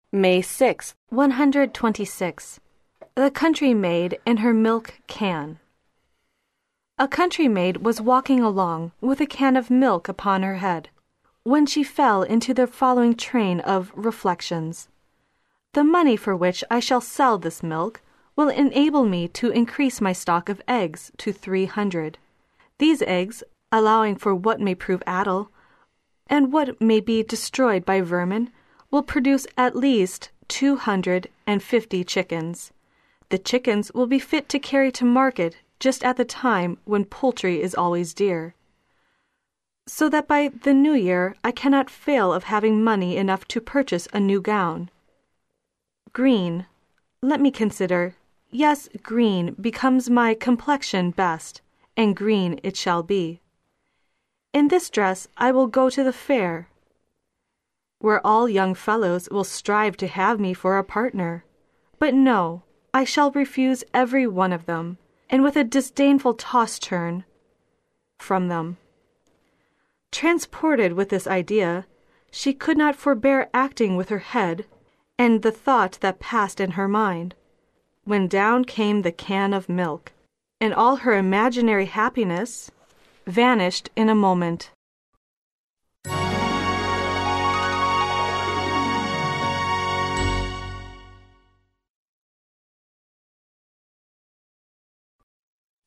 May 6th, 126. The Country Maid in her milk can. A country maid was walking along with a can of milk upon her head, when she fell into the following train of reflections. The money for which I shall sell this milk will enable me to increase my stock of eggs to 300. These eggs, allowing for what may prove addle, and what may be destroyed by vermin, will produce at least 250 chickens. The chickens will be fit to carry to market just at the time when poultry is always dear, so that by the new year I cannot fail of having money enough to purchase a new gown. Green, let me consider. Yes, green becomes my complexion best, and green it shall be. In this dress I will go to the fair, where all young fellows will strive to have me for a partner. But no, I shall refuse every one of them, and with a disdainful toss turn from them. Transported with this idea, she could not forbear acting with her head and the thought that passed in her mind, when down came the can of milk, and all her imaginary happiness vanished in a moment.